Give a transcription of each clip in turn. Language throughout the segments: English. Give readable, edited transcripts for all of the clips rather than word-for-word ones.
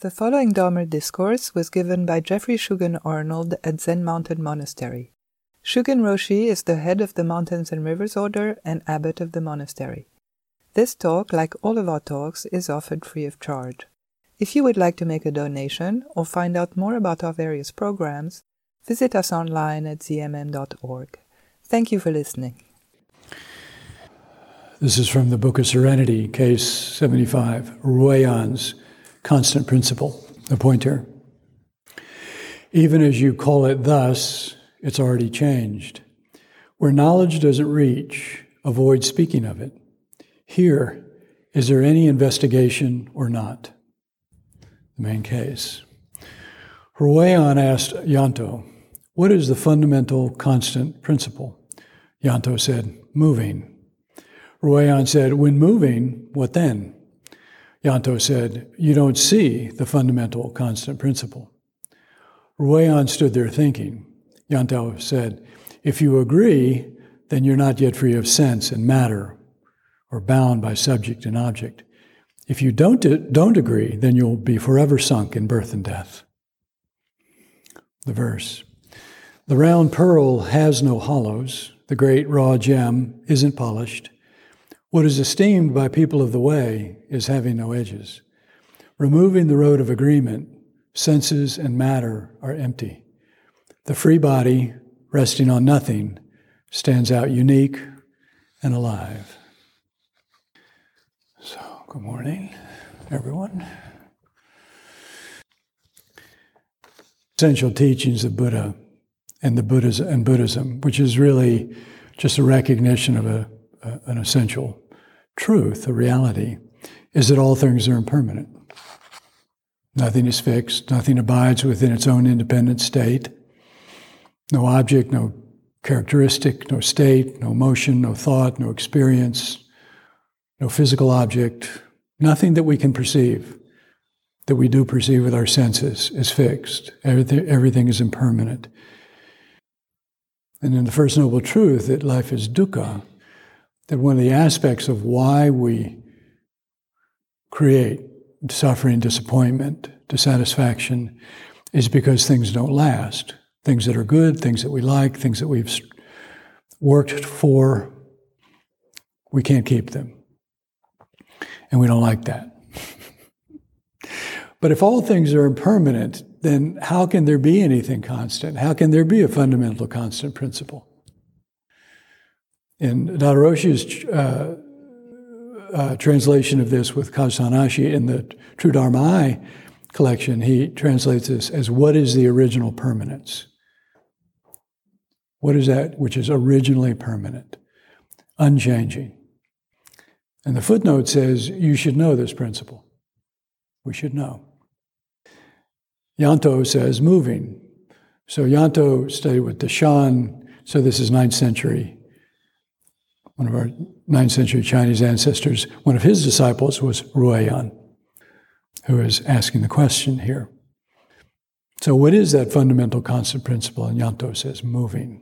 The following Dharma discourse was given by Jeffrey Shugen Arnold at Zen Mountain Monastery. Shugen Roshi is the head of the Mountains and Rivers Order and abbot of the monastery. This talk, like all of our talks, is offered free of charge. If you would like to make a donation or find out more about our various programs, visit us online at zmm.org. Thank you for listening. This is from the Book of Serenity, Case 75, Ruoyan's Constant Principle, the pointer. Even as you call it thus, it's already changed. Where knowledge doesn't reach, avoid speaking of it. Here, is there any investigation or not? The main case. Ruoyan asked Yanto, what is the fundamental constant principle? Yanto said, moving. Ruoyan said, when moving, what then? Yanto said, you don't see the fundamental constant principle. Ruoyan stood there thinking. Yanto said, if you agree, then you're not yet free of sense and matter or bound by subject and object. If you don't agree, then you'll be forever sunk in birth and death. The verse. The round pearl has no hollows. The great raw gem isn't polished. What is esteemed by people of the way is having no edges. Removing the road of agreement, senses and matter are empty. The free body, resting on nothing, stands out unique and alive. So, good morning, everyone. Essential teachings of Buddha and Buddhism, which is really just a recognition of an essential truth, a reality, is that all things are impermanent. Nothing is fixed, nothing abides within its own independent state. No object, no characteristic, no state, no motion, no thought, no experience, no physical object, nothing that we can perceive, that we do perceive with our senses, is fixed. Everything is impermanent. And in the First Noble Truth, that life is dukkha, that one of the aspects of why we create suffering, disappointment, dissatisfaction, is because things don't last. Things that are good, things that we like, things that we've worked for, we can't keep them. And we don't like that. But if all things are impermanent, then how can there be anything constant? How can there be a fundamental constant principle? In Dadaroshi's translation of this with Kazsan Ashi in the True Dharma Eye collection, he translates this as, what is the original permanence? What is that which is originally permanent, unchanging? And the footnote says, you should know this principle. We should know. Yanto says, moving. So Yanto studied with Deshan, so this is 9th century. One of our 9th century Chinese ancestors, one of his disciples was Ruoyan, who is asking the question here. So what is that fundamental constant principle? And Yanto says, moving.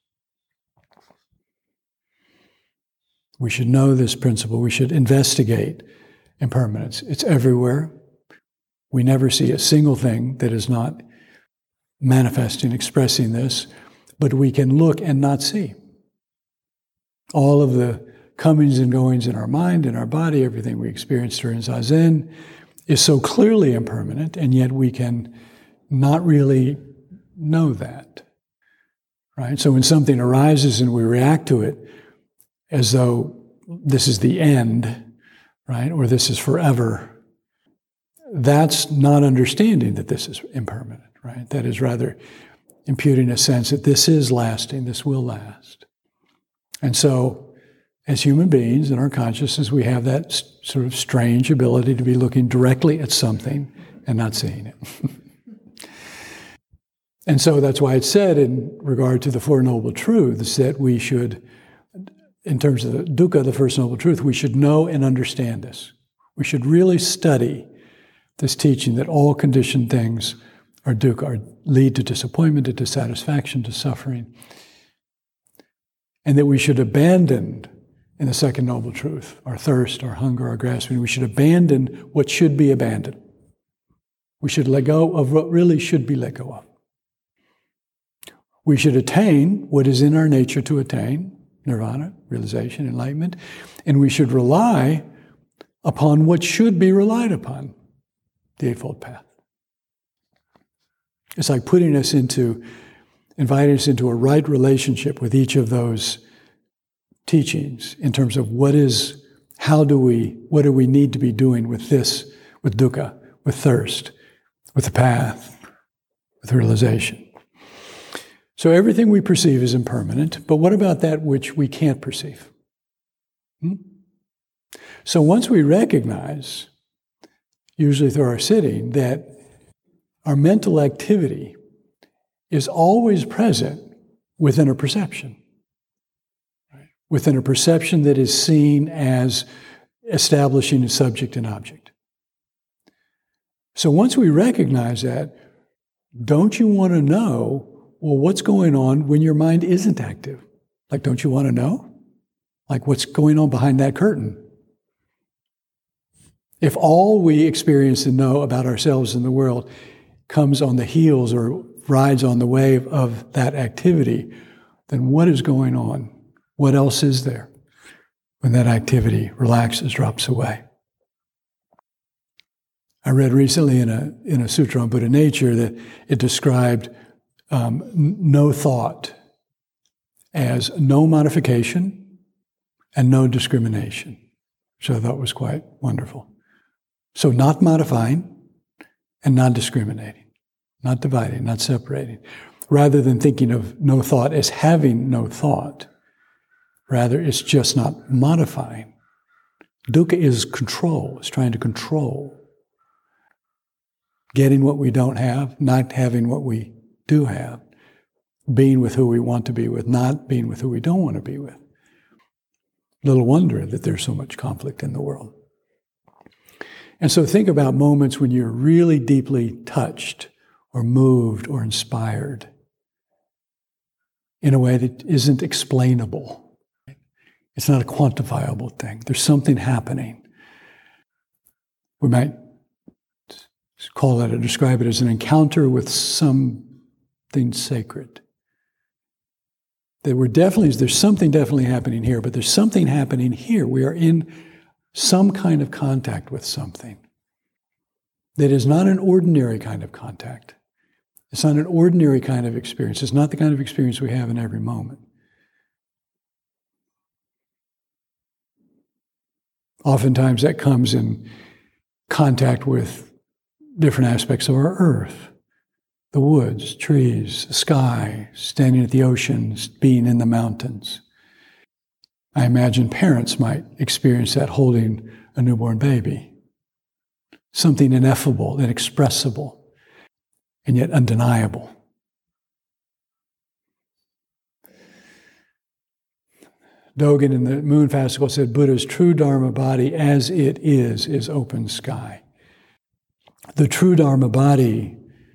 We should know this principle. We should investigate impermanence. It's everywhere. We never see a single thing that is not manifesting, expressing this, but we can look and not see. All of the comings and goings in our mind, in our body, everything we experience during Zazen is so clearly impermanent, and yet we can not really know that, right? So when something arises and we react to it as though this is the end, right, or this is forever, that's not understanding that this is impermanent, right? That is rather imputing a sense that this is lasting, this will last. And so, as human beings in our consciousness, we have that sort of strange ability to be looking directly at something and not seeing it. And so that's why it's said in regard to the Four Noble Truths that we should, in terms of the dukkha, the First Noble Truth, we should know and understand this. We should really study this teaching that all conditioned things are dukkha, lead to disappointment, to dissatisfaction, to suffering. And that we should abandon, in the Second Noble Truth, our thirst, our hunger, our grasping. We should abandon what should be abandoned. We should let go of what really should be let go of. We should attain what is in our nature to attain, nirvana, realization, enlightenment, and we should rely upon what should be relied upon, the Eightfold Path. It's like inviting us into a right relationship with each of those teachings in terms of what do we need to be doing with this, with dukkha, with thirst, with the path, with realization. So everything we perceive is impermanent, but what about that which we can't perceive? So once we recognize, usually through our sitting, that our mental activity is always present within a perception, right? Within a perception that is seen as establishing a subject and object. So once we recognize that, don't you want to know, well, what's going on when your mind isn't active? Like, don't you want to know? Like, what's going on behind that curtain? If all we experience and know about ourselves and the world comes on the heels or rides on the wave of that activity, then what is going on? What else is there when that activity relaxes, drops away? I read recently in a sutra on Buddha nature that it described no thought as no modification and no discrimination, which I thought was quite wonderful. So not modifying and not discriminating, not dividing, not separating, rather than thinking of no thought as having no thought. Rather, it's just not modifying. Dukkha is control, it's trying to control. Getting what we don't have, not having what we do have, being with who we want to be with, not being with who we don't want to be with. Little wonder that there's so much conflict in the world. And so think about moments when you're really deeply touched or moved or inspired in a way that isn't explainable. It's not a quantifiable thing. There's something happening. We might call it or describe it as an encounter with something sacred. There's something definitely happening here, but there's something happening here. We are in some kind of contact with something that is not an ordinary kind of contact. It's not an ordinary kind of experience. It's not the kind of experience we have in every moment. Oftentimes that comes in contact with different aspects of our earth. The woods, trees, the sky, standing at the oceans, being in the mountains. I imagine parents might experience that holding a newborn baby. Something ineffable, inexpressible, and yet undeniable. Dogen in the Moon Fascicle said, Buddha's true Dharma body as it is open sky. The true Dharma body,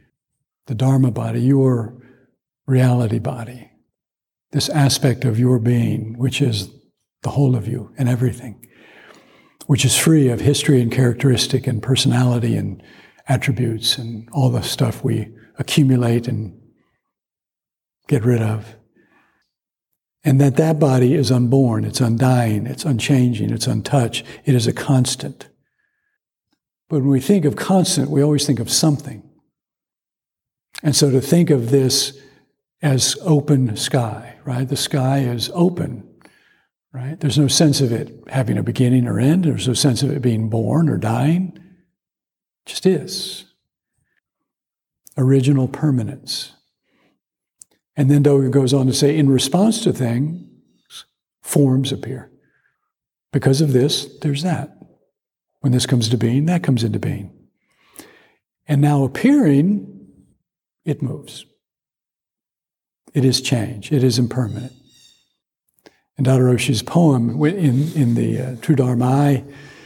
your reality body, this aspect of your being, which is the whole of you and everything, which is free of history and characteristic and personality and attributes and all the stuff we accumulate and get rid of. And that body is unborn, it's undying, it's unchanging, it's untouched, it is a constant. But when we think of constant, we always think of something. And so to think of this as open sky, right? The sky is open, right? There's no sense of it having a beginning or end. There's no sense of it being born or dying. It just is. Original permanence. And then Dogen goes on to say, in response to things, forms appear. Because of this, there's that. When this comes to being, that comes into being. And now appearing, it moves. It is change. It is impermanent. In Dada Roshi's poem, in the True Dharma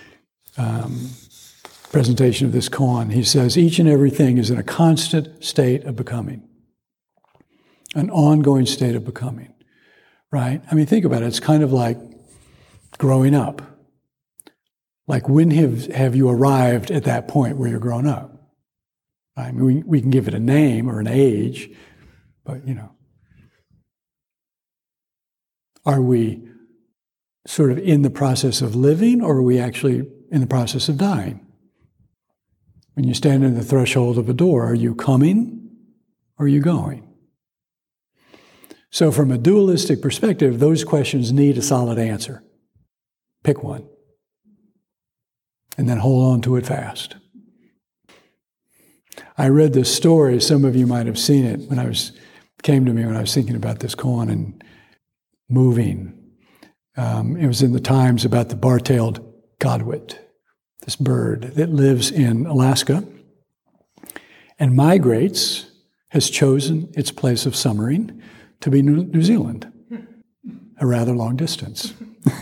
presentation of this koan, he says, each and everything is in a constant state of becoming. An ongoing state of becoming, right? I mean, think about it. It's kind of like growing up. Like, when have you arrived at that point where you're grown up? I mean, we can give it a name or an age, but, are we sort of in the process of living, or are we actually in the process of dying? When you stand in the threshold of a door, are you coming or are you going? So from a dualistic perspective, those questions need a solid answer. Pick one. And then hold on to it fast. I read this story, some of you might have seen it came to me when I was thinking about this koan and moving. It was in the Times about the bar-tailed godwit, this bird that lives in Alaska and migrates, has chosen its place of summering to be New Zealand, a rather long distance.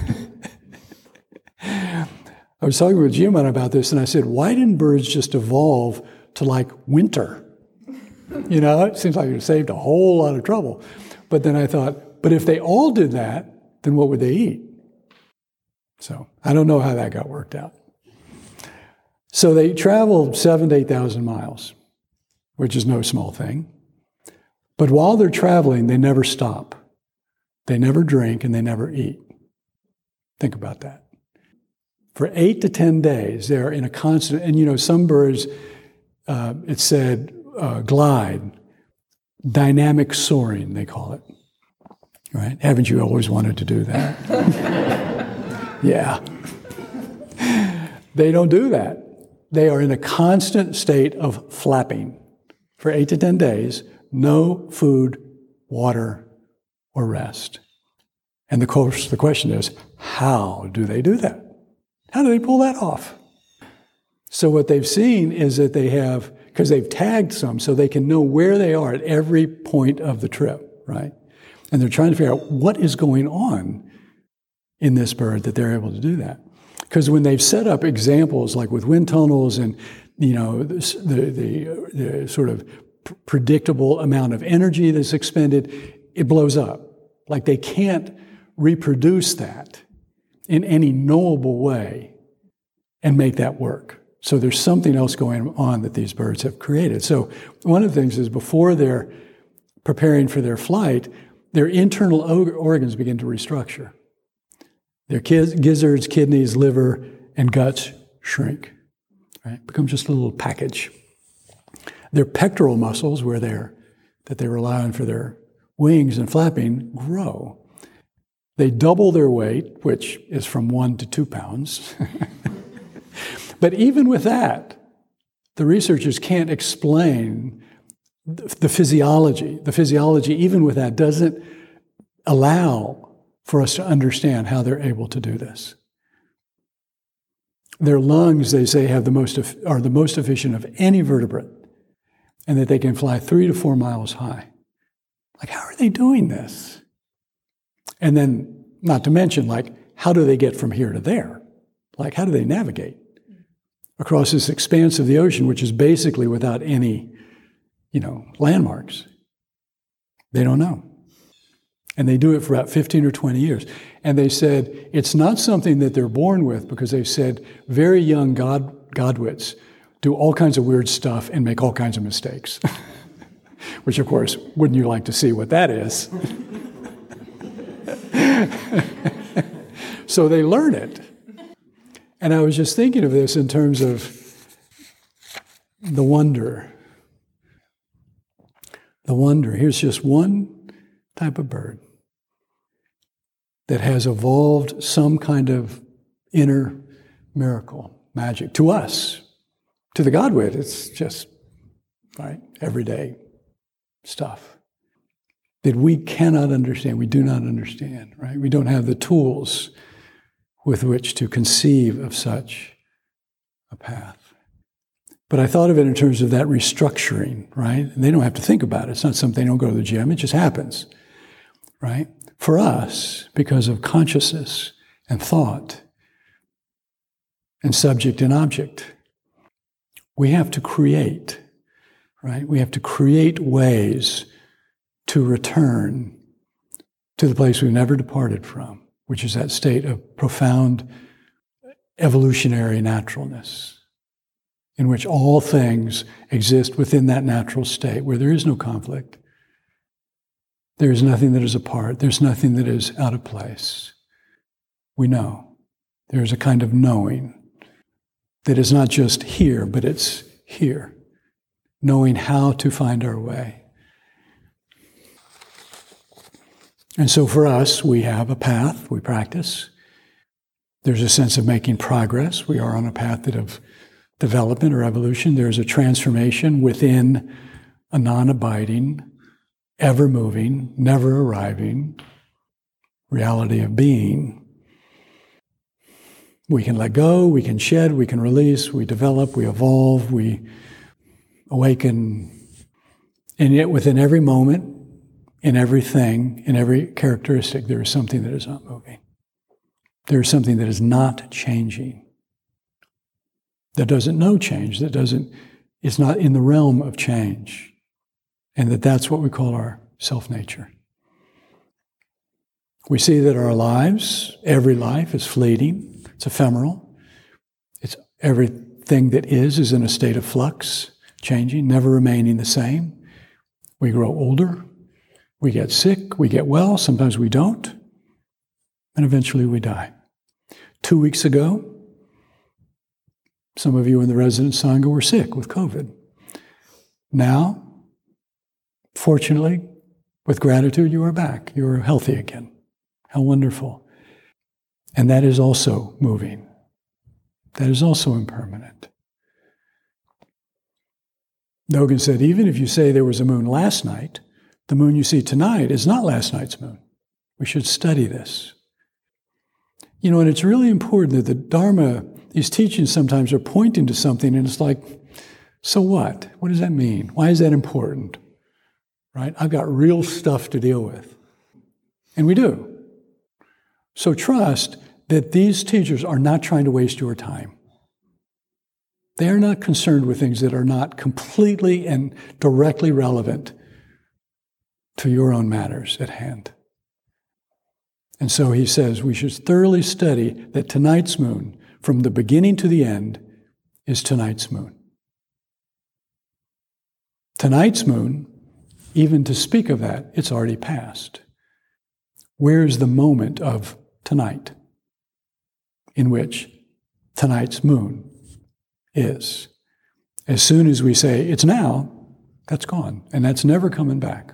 I was talking with Jim about this, and I said, why didn't birds just evolve to like winter? It seems like it saved a whole lot of trouble. But then I thought, but if they all did that, then what would they eat? So I don't know how that got worked out. So they traveled 7,000 to 8,000 miles, which is no small thing. But while they're traveling, they never stop. They never drink and they never eat. Think about that. For 8 to 10 days, they're in a constant, and some birds, it said, glide, dynamic soaring, they call it. Right? Haven't you always wanted to do that? Yeah. They don't do that. They are in a constant state of flapping for 8 to 10 days, no food, water, or rest. And of course, the question is, how do they do that? How do they pull that off? So what they've seen is that they have, because they've tagged some, so they can know where they are at every point of the trip, right? And they're trying to figure out what is going on in this bird that they're able to do that. Because when they've set up examples like with wind tunnels and, the sort of predictable amount of energy that's expended, it blows up. Like they can't reproduce that in any knowable way and make that work. So there's something else going on that these birds have created. So one of the things is before they're preparing for their flight, their internal organs begin to restructure. Their gizzards, kidneys, liver, and guts shrink. Right? Become just a little package. Their pectoral muscles, that they rely on for their wings and flapping, grow. They double their weight, which is from 1 to 2 pounds. But even with that, the researchers can't explain the physiology. The physiology, even with that, doesn't allow for us to understand how they're able to do this. Their lungs, they say, are the most efficient of any vertebrate, and that they can fly 3 to 4 miles high. Like, how are they doing this? And then, not to mention, how do they get from here to there? How do they navigate across this expanse of the ocean, which is basically without any, landmarks? They don't know. And they do it for about 15 or 20 years. And they said it's not something that they're born with, because they said very young godwits do all kinds of weird stuff and make all kinds of mistakes. Which, of course, wouldn't you like to see what that is? So they learn it. And I was just thinking of this in terms of the wonder. The wonder. Here's just one type of bird that has evolved some kind of inner miracle, magic. To us, to the godwit, it's just, everyday stuff that we cannot understand, we do not understand, right? We don't have the tools with which to conceive of such a path. But I thought of it in terms of that restructuring, right? And they don't have to think about it. It's not something they don't go to the gym, it just happens, right? For us, because of consciousness and thought and subject and object, we have to create, right? We have to create ways to return to the place we've never departed from, which is that state of profound evolutionary naturalness. in which all things exist within that natural state, where there is no conflict. There is nothing that is apart. There's nothing that is out of place. We know. There's a kind of knowing that is not just here, but it's here. Knowing how to find our way. And so for us, we have a path, we practice. There's a sense of making progress. We are on a path of development or evolution. There's a transformation within a non-abiding, ever-moving, never arriving reality of being. We can let go, we can shed, we can release, we develop, we evolve, we awaken. And yet within every moment, in everything, in every characteristic, there is something that is not moving. There is something that is not changing. That doesn't know change, is not in the realm of change. And that's what we call our self-nature. We see that our lives, every life is fleeting, it's ephemeral. It's everything that is in a state of flux, changing, never remaining the same. We grow older, we get sick, we get well, sometimes we don't, and eventually we die. 2 weeks ago, some of you in the resident Sangha were sick with COVID. Now, fortunately, with gratitude, you are back. You are healthy again. How wonderful. And that is also moving. That is also impermanent. Dogen said, even if you say there was a moon last night, the moon you see tonight is not last night's moon. We should study this. You know, and it's really important that the Dharma, these teachings sometimes are pointing to something, and it's like, so what? What does that mean? Why is that important? Right? I've got real stuff to deal with. And we do. So trust that these teachers are not trying to waste your time. They are not concerned with things that are not completely and directly relevant to your own matters at hand. And so he says we should thoroughly study that tonight's moon, from the beginning to the end, is tonight's moon. Tonight's moon, even to speak of that, it's already passed. Where is the moment of tonight in which tonight's moon is? As soon as we say, it's now, that's gone, and that's never coming back.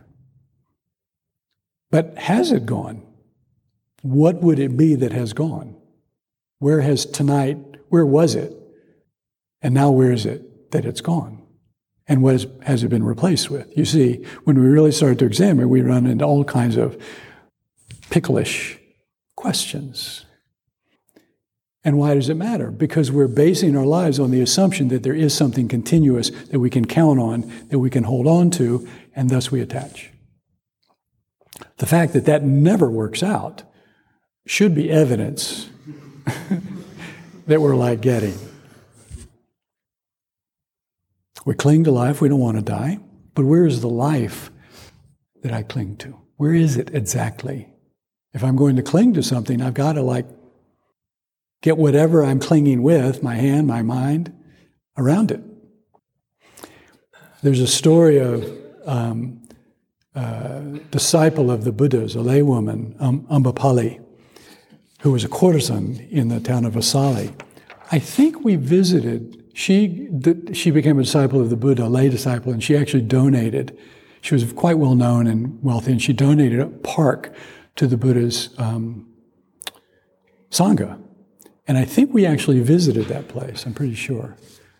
But has it gone? What would it be that has gone? Where was it? And now where is it that it's gone? And what has it been replaced with? You see, when we really start to examine, we run into all kinds of picklish questions. And why does it matter? Because we're basing our lives on the assumption that there is something continuous that we can count on, that we can hold on to, and thus we attach. The fact that that never works out should be evidence that we're like getting. We cling to life, we don't want to die, but where is the life that I cling to? Where is it exactly? If I'm going to cling to something, I've got to get whatever I'm clinging with, my hand, my mind, around it. There's a story of a disciple of the Buddha's, a laywoman, Ambapali, who was a courtesan in the town of Vasali. I think we visited, she became a disciple of the Buddha, a lay disciple, and she actually donated. She was quite well known and wealthy, and she donated a park to the Buddha's Sangha. And I think we actually visited that place, I'm pretty sure.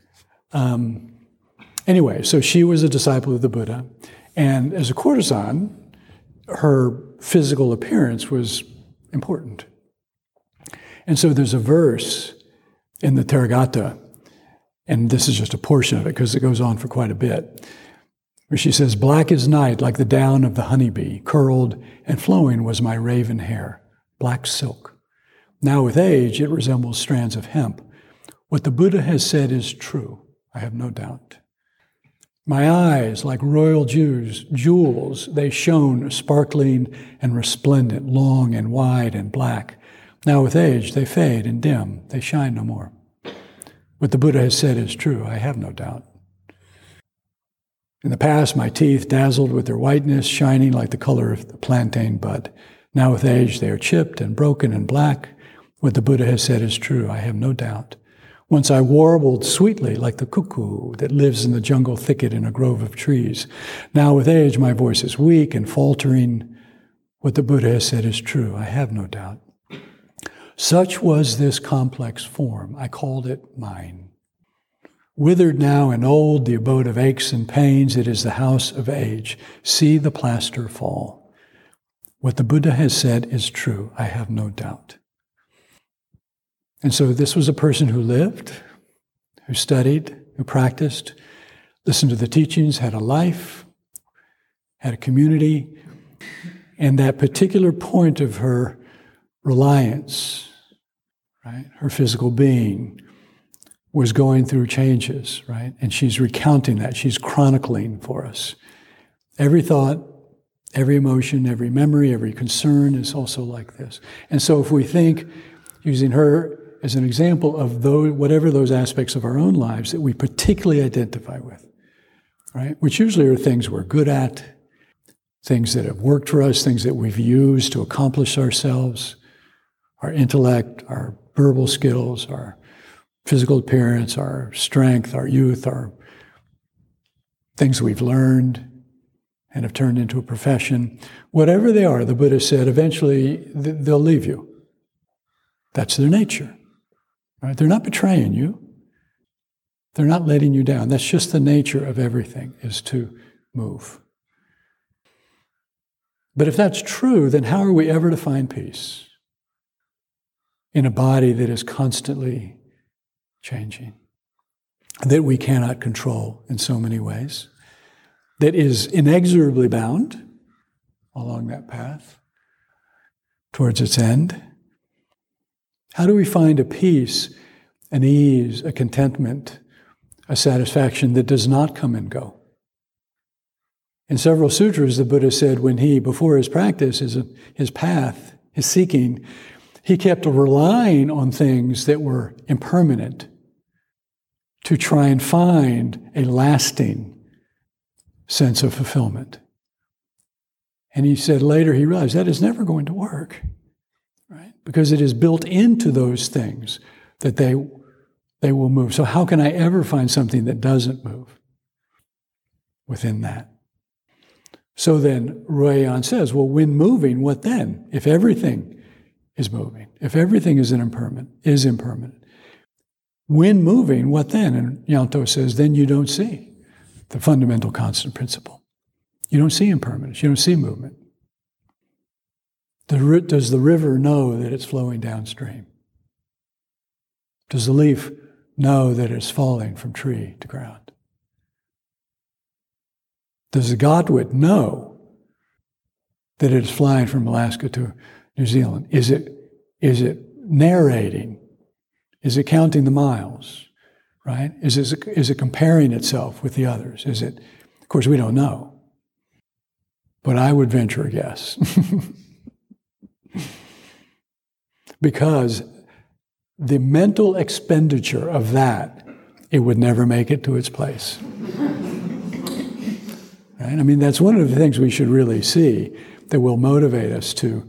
Anyway, so she was a disciple of the Buddha, and as a courtesan, her physical appearance was important. And so there's a verse in the Therigatha, and this is just a portion of it because it goes on for quite a bit, where she says, "Black as night, like the down of the honeybee, curled and flowing was my raven hair, black silk. Now with age, it resembles strands of hemp. What the Buddha has said is true, I have no doubt. My eyes, like royal jewels, they shone sparkling and resplendent, long and wide and black. Now with age, they fade and dim, they shine no more. What the Buddha has said is true, I have no doubt. In the past, my teeth dazzled with their whiteness, shining like the color of the plantain bud. Now with age, they are chipped and broken and black. What the Buddha has said is true, I have no doubt. Once I warbled sweetly like the cuckoo that lives in the jungle thicket in a grove of trees. Now with age, my voice is weak and faltering. What the Buddha has said is true, I have no doubt. Such was this complex form. I called it mine. Withered now and old, the abode of aches and pains, it is the house of age. See the plaster fall. What the Buddha has said is true, I have no doubt. And so this was a person who lived, who studied, who practiced, listened to the teachings, had a life, had a community, and that particular point of her reliance, right, her physical being, was going through changes, right? And she's recounting that. She's chronicling for us. Every thought, every emotion, every memory, every concern is also like this. And so if we think, using her as an example of whatever those aspects of our own lives that we particularly identify with, right? Which usually are things we're good at, things that have worked for us, things that we've used to accomplish ourselves, our intellect, our verbal skills, our physical appearance, our strength, our youth, our things we've learned and have turned into a profession. Whatever they are, the Buddha said, eventually they'll leave you. That's their nature. Right? They're not betraying you. They're not letting you down. That's just the nature of everything, is to move. But if that's true, then how are we ever to find peace in a body that is constantly changing, that we cannot control in so many ways, that is inexorably bound along that path towards its end? How do we find a peace, an ease, a contentment, a satisfaction that does not come and go? In several sutras, the Buddha said when he, before his practice, his path, his seeking, he kept relying on things that were impermanent to try and find a lasting sense of fulfillment. And he said later he realized that is never going to work, right? Because it is built into those things that they will move. So how can I ever find something that doesn't move within that? So then Ruoyan says, well, when moving, what then? If everything is moving, if everything is impermanent. When moving, what then? And Yanto says, then you don't see the fundamental constant principle. You don't see impermanence. You don't see movement. Does the river know that it's flowing downstream? Does the leaf know that it's falling from tree to ground? Does the godwit know that it is flying from Alaska to New Zealand? Is it narrating? Is it counting the miles? Right? Is it comparing itself with the others? Of course, we don't know. But I would venture a guess. Because the mental expenditure of that, it would never make it to its place. Right? I mean, that's one of the things we should really see that will motivate us to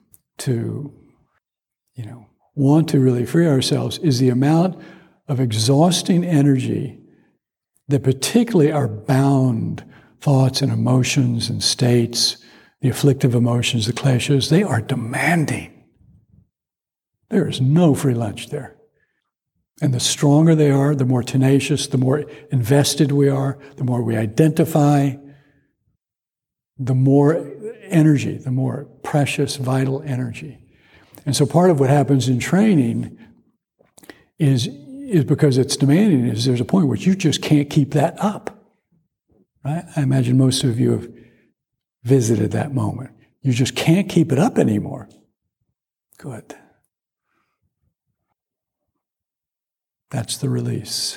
want to really free ourselves, is the amount of exhausting energy that particularly our bound thoughts and emotions and states, the afflictive emotions, the clashes, they are demanding. There is no free lunch there. And the stronger they are, the more tenacious, the more invested we are, the more we identify, the more energy, the more precious, vital energy. And so part of what happens in training is because it's demanding, is there's a point where you just can't keep that up. Right? I imagine most of you have visited that moment. You just can't keep it up anymore. Good. That's the release.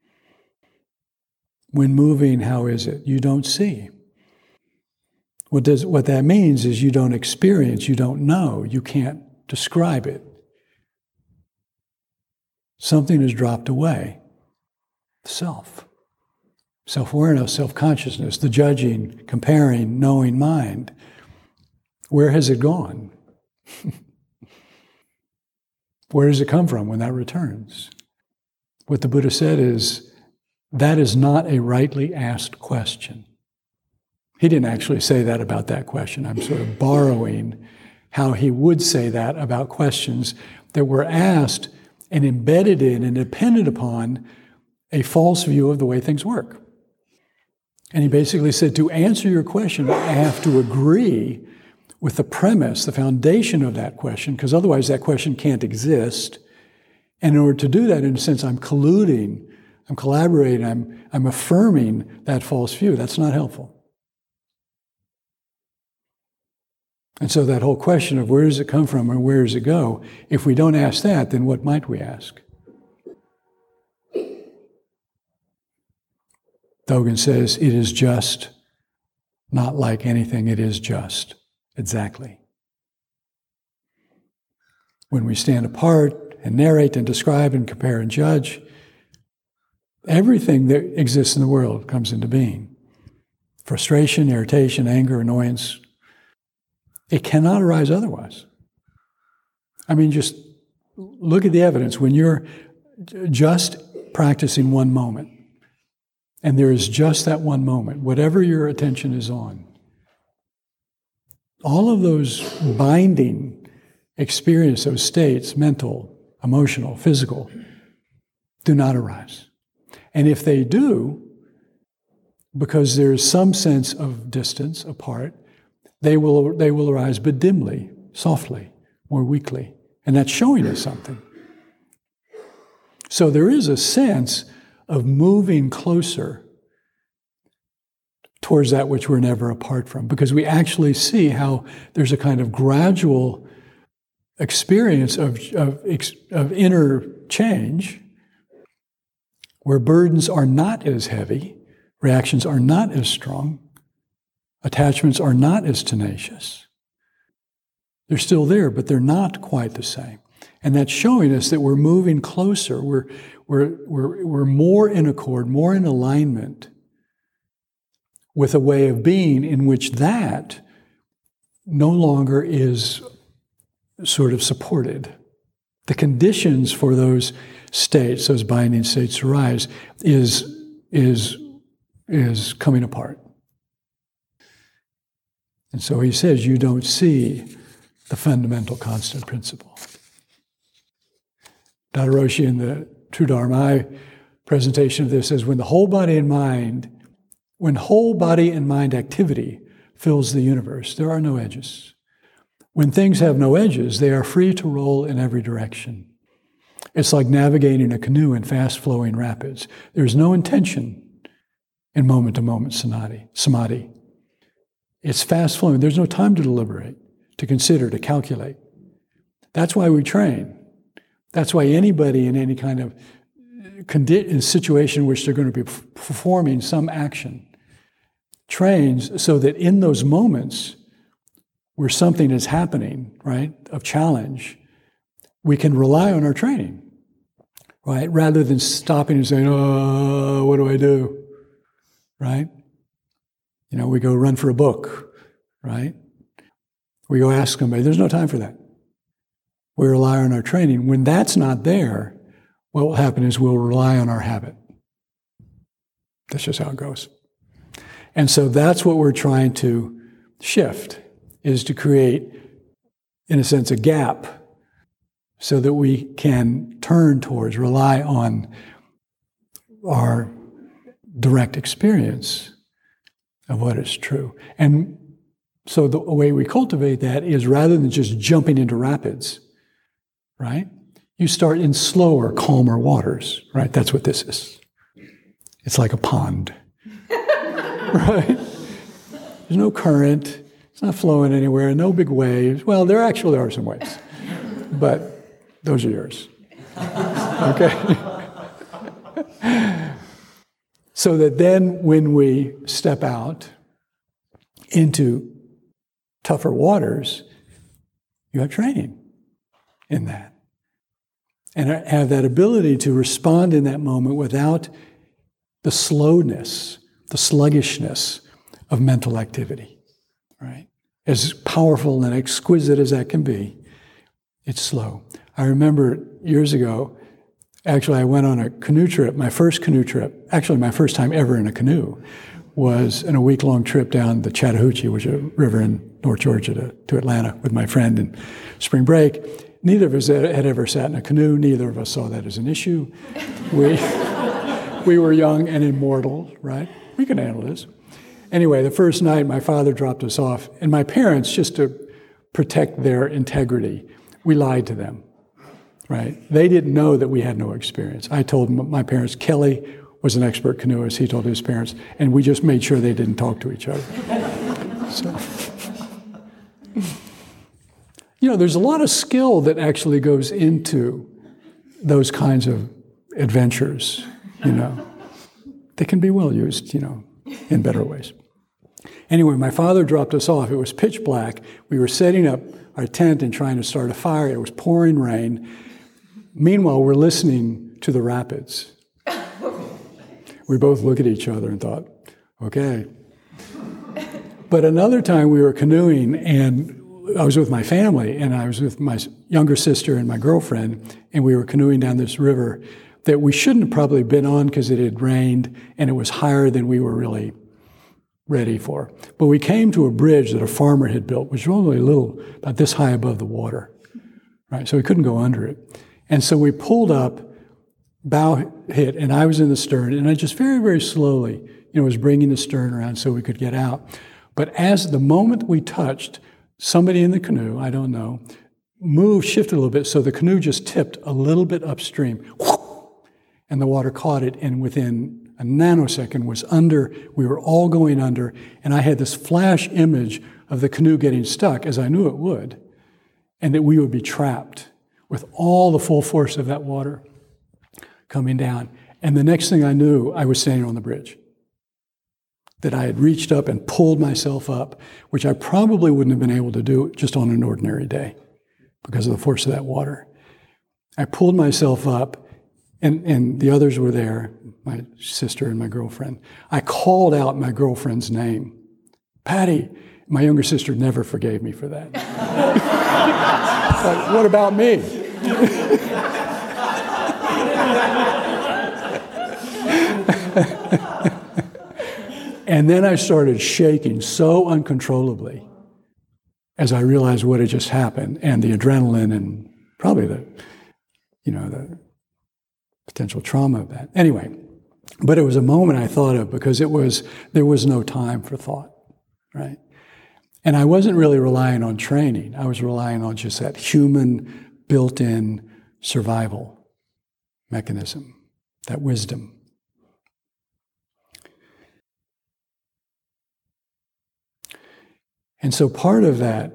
When moving, how is it? You don't see. What that means is you don't experience, you don't know, you can't describe it. Something has dropped away. self. Self-awareness, self-consciousness, the judging, comparing, knowing mind. Where has it gone? Where does it come from when that returns? What the Buddha said is, that is not a rightly asked question. He didn't actually say that about that question. I'm sort of borrowing how he would say that about questions that were asked and embedded in and dependent upon a false view of the way things work. And he basically said, to answer your question, I have to agree with the premise, the foundation of that question, because otherwise that question can't exist. And in order to do that, in a sense, I'm colluding, I'm collaborating, I'm affirming that false view. That's not helpful. And so that whole question of where does it come from and where does it go, if we don't ask that, then what might we ask? Dogen says, it is just, not like anything, it is just. Exactly. When we stand apart and narrate and describe and compare and judge, everything that exists in the world comes into being. Frustration, irritation, anger, annoyance. It cannot arise otherwise. I mean, just look at the evidence. When you're just practicing one moment, and there is just that one moment, whatever your attention is on, all of those binding experience, those states, mental, emotional, physical, do not arise. And if they do, because there is some sense of distance apart, they will arise, but dimly, softly, more weakly. And that's showing us something. So there is a sense of moving closer towards that which we're never apart from, because we actually see how there's a kind of gradual experience of inner change where burdens are not as heavy, reactions are not as strong, attachments are not as tenacious. They're still there, but they're not quite the same. And that's showing us that we're moving closer. We're more in accord, more in alignment with a way of being in which that no longer is sort of supported. The conditions for those states, those binding states to rise, is coming apart. And so he says, you don't see the fundamental constant principle. Dada Roshi in the True Dharma presentation of this says, when whole body and mind activity fills the universe, there are no edges. When things have no edges, they are free to roll in every direction. It's like navigating a canoe in fast-flowing rapids. There's no intention in moment-to-moment samadhi. It's fast-flowing. There's no time to deliberate, to consider, to calculate. That's why we train. That's why anybody in any kind of situation in which they're going to be performing some action trains so that in those moments where something is happening, right, of challenge, we can rely on our training, right, rather than stopping and saying, oh, what do I do, right? You know, we go run for a book, right? We go ask somebody. There's no time for that. We rely on our training. When that's not there, what will happen is we'll rely on our habit. That's just how it goes. And so that's what we're trying to shift, is to create, in a sense, a gap so that we can turn towards, rely on our direct experience of what is true. And so the way we cultivate that is rather than just jumping into rapids, right? You start in slower, calmer waters, right? That's what this is. It's like a pond, right? There's no current. It's not flowing anywhere. No big waves. Well, there actually are some waves, but those are yours. Okay? So that then when we step out into tougher waters, you have training in that. And have that ability to respond in that moment without the slowness, the sluggishness of mental activity, right? As powerful and exquisite as that can be, it's slow. I remember years ago, actually I went on a canoe trip, my first canoe trip, actually my first time ever in a canoe, was in a week-long trip down the Chattahoochee, which is a river in North Georgia, to Atlanta with my friend in spring break. Neither of us had ever sat in a canoe. Neither of us saw that as an issue. We were young and immortal, right? We can handle this. Anyway, the first night, my father dropped us off, and my parents, just to protect their integrity, we lied to them, right? They didn't know that we had no experience. I told my parents, Kelly was an expert canoeist, he told his parents, and we just made sure they didn't talk to each other. So, there's a lot of skill that actually goes into those kinds of adventures, They can be well used, in better ways. Anyway, my father dropped us off. It was pitch black. We were setting up our tent and trying to start a fire. It was pouring rain. Meanwhile, we're listening to the rapids. We both looked at each other and thought, okay. But another time we were canoeing, and I was with my family, and I was with my younger sister and my girlfriend, and we were canoeing down this river that we shouldn't have probably been on because it had rained, and it was higher than we were really ready for. But we came to a bridge that a farmer had built, which was only about this high above the water, right? So we couldn't go under it. And so we pulled up, bow hit, and I was in the stern, and I just very, very slowly, was bringing the stern around so we could get out. But as the moment we touched, somebody in the canoe, I don't know, shifted a little bit, so the canoe just tipped a little bit upstream, and the water caught it, and within a nanosecond was under, we were all going under, and I had this flash image of the canoe getting stuck, as I knew it would, and that we would be trapped with all the full force of that water coming down. And the next thing I knew, I was standing on the bridge. That I had reached up and pulled myself up, which I probably wouldn't have been able to do just on an ordinary day because of the force of that water. I pulled myself up, and the others were there, my sister and my girlfriend. I called out my girlfriend's name, Patty. My younger sister never forgave me for that. Like, what about me? And then I started shaking so uncontrollably as I realized what had just happened, and the adrenaline and probably the potential trauma of that. Anyway, but it was a moment I thought of because there was no time for thought, right? And I wasn't really relying on training. I was relying on just that human built-in survival mechanism, that wisdom. And so part of that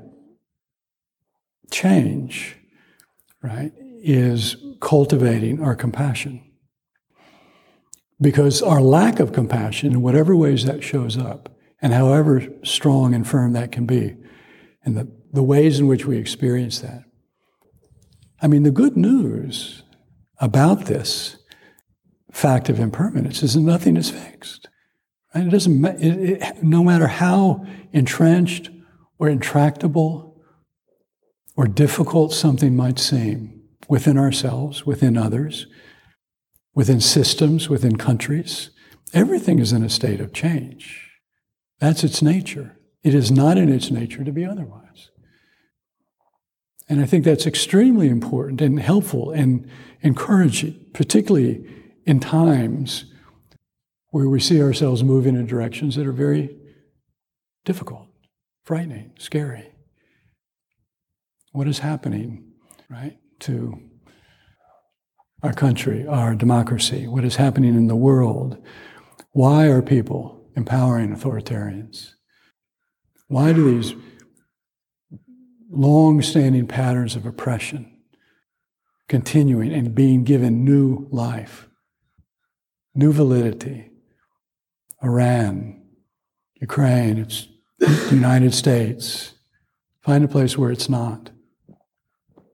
change, right, is cultivating our compassion. Because our lack of compassion, in whatever ways that shows up, and however strong and firm that can be, and the ways in which we experience that. I mean, the good news about this fact of impermanence is that nothing is fixed. Right? It doesn't. No matter how entrenched or intractable or difficult something might seem within ourselves, within others, within systems, within countries, everything is in a state of change. That's its nature. It is not in its nature to be otherwise. And I think that's extremely important and helpful and encouraging, particularly in times where we see ourselves moving in directions that are very difficult, frightening, scary. What is happening, right, to our country, our democracy? What is happening in the world? Why are people empowering authoritarians? Why do these long-standing patterns of oppression continuing and being given new life, new validity? Iran, Ukraine, it's the United States. Find a place where it's not.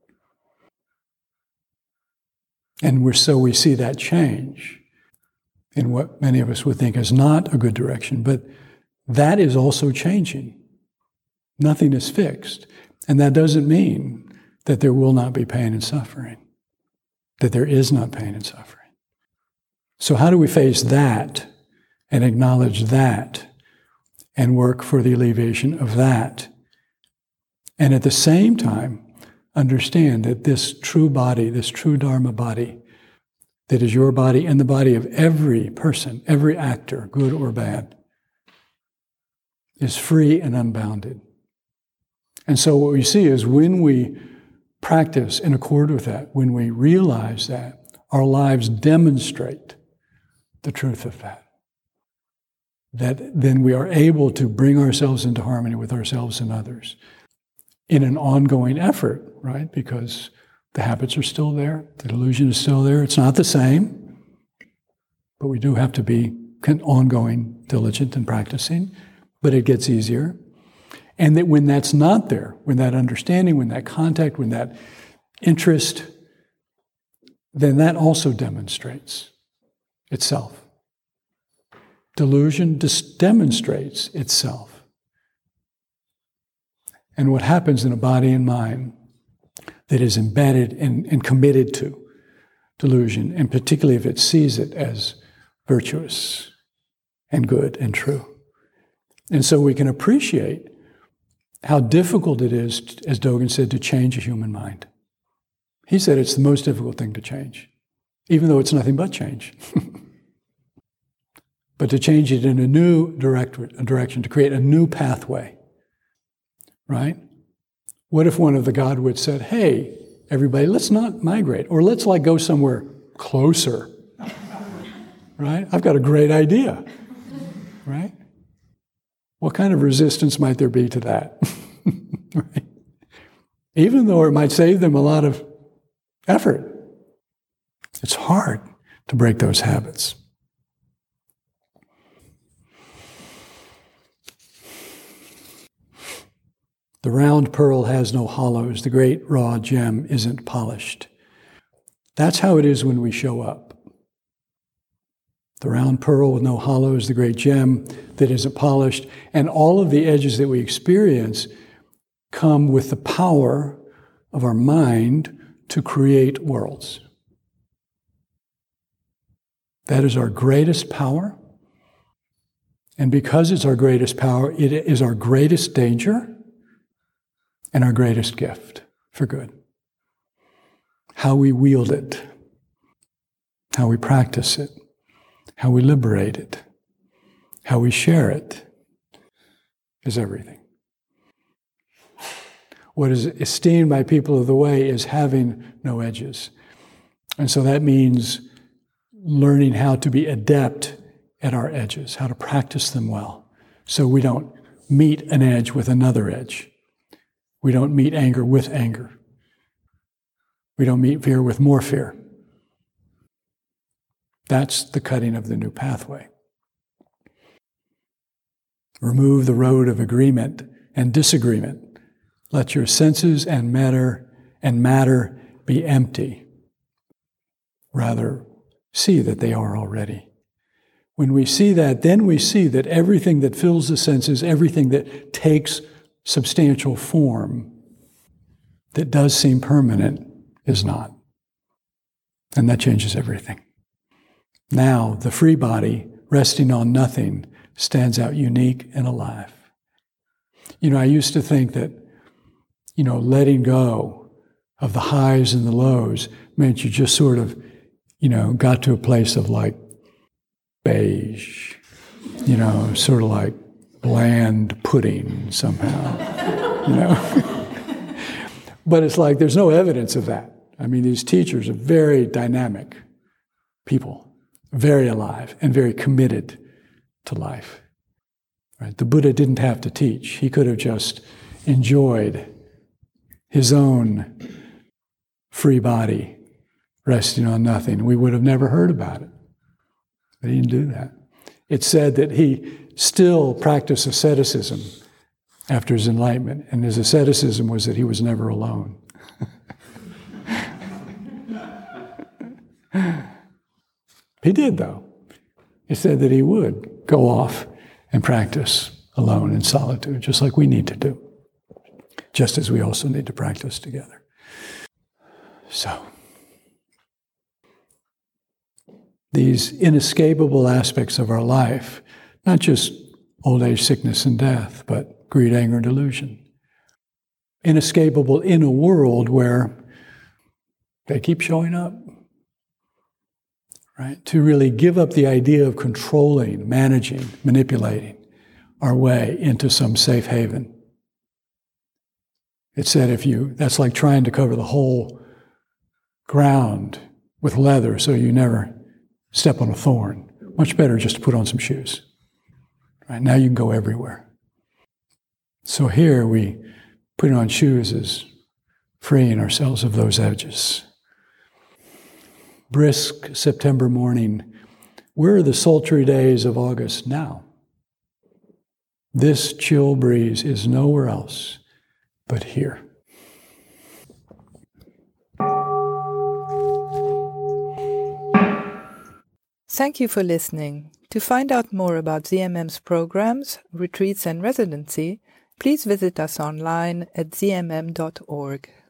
And we see that change. in what many of us would think is not a good direction. But that is also changing. Nothing is fixed. And that doesn't mean that there will not be pain and suffering, that there is not pain and suffering. So how do we face that and acknowledge that and work for the alleviation of that? And at the same time, understand that this true body, this true Dharma body, that is your body and the body of every person, every actor, good or bad, is free and unbounded. And so what we see is when we practice in accord with that, when we realize that, our lives demonstrate the truth of that. That then we are able to bring ourselves into harmony with ourselves and others in an ongoing effort, right? Because the habits are still there, the delusion is still there. It's not the same, but we do have to be ongoing, diligent in practicing, but it gets easier. And that when that's not there, when that understanding, when that contact, when that interest, then that also demonstrates itself. Delusion demonstrates itself. And what happens in a body and mind that is embedded and committed to delusion, and particularly if it sees it as virtuous and good and true. And so we can appreciate how difficult it is, as Dogen said, to change a human mind. He said it's the most difficult thing to change, even though it's nothing but change. But to change it in a new direction, to create a new pathway, right? What if one of the Godwits said, hey, everybody, let's not migrate, or let's go somewhere closer, right? I've got a great idea, right? What kind of resistance might there be to that? Right? Even though it might save them a lot of effort, it's hard to break those habits. The round pearl has no hollows. The great raw gem isn't polished. That's how it is when we show up. The round pearl with no hollows, the great gem that isn't polished, and all of the edges that we experience come with the power of our mind to create worlds. That is our greatest power. And because it's our greatest power, it is our greatest danger and our greatest gift for good. How we wield it, how we practice it, how we liberate it, how we share it is everything. What is esteemed by people of the way is having no edges. And so that means learning how to be adept at our edges, how to practice them well, so we don't meet an edge with another edge. We don't meet anger with anger. We don't meet fear with more fear. That's the cutting of the new pathway. Remove the road of agreement and disagreement. Let your senses and matter be empty. Rather, see that they are already. When we see that, then we see that everything that fills the senses, everything that takes substantial form, that does seem permanent, is not. And that changes everything. Now, the free body, resting on nothing, stands out unique and alive. I used to think that, letting go of the highs and the lows meant you just sort of, got to a place of beige, sort of like bland pudding somehow, But it's there's no evidence of that. I mean, these teachers are very dynamic people, very alive and very committed to life. Right? The Buddha didn't have to teach. He could have just enjoyed his own free body resting on nothing. We would have never heard about it. But he didn't do that. It's said that he still practiced asceticism after his enlightenment, and his asceticism was that he was never alone. He did, though. He said that he would go off and practice alone in solitude, just like we need to do, just as we also need to practice together. So, these inescapable aspects of our life, not just old age, sickness, and death, but greed, anger, and delusion, inescapable in a world where they keep showing up. Right? To really give up the idea of controlling, managing, manipulating our way into some safe haven. It said that's like trying to cover the whole ground with leather so you never step on a thorn. Much better just to put on some shoes. Right? Now you can go everywhere. So here putting on shoes is freeing ourselves of those edges. Brisk September morning. Where are the sultry days of August now? This chill breeze is nowhere else but here. Thank you for listening. To find out more about ZMM's programs, retreats, and residency, please visit us online at zmm.org.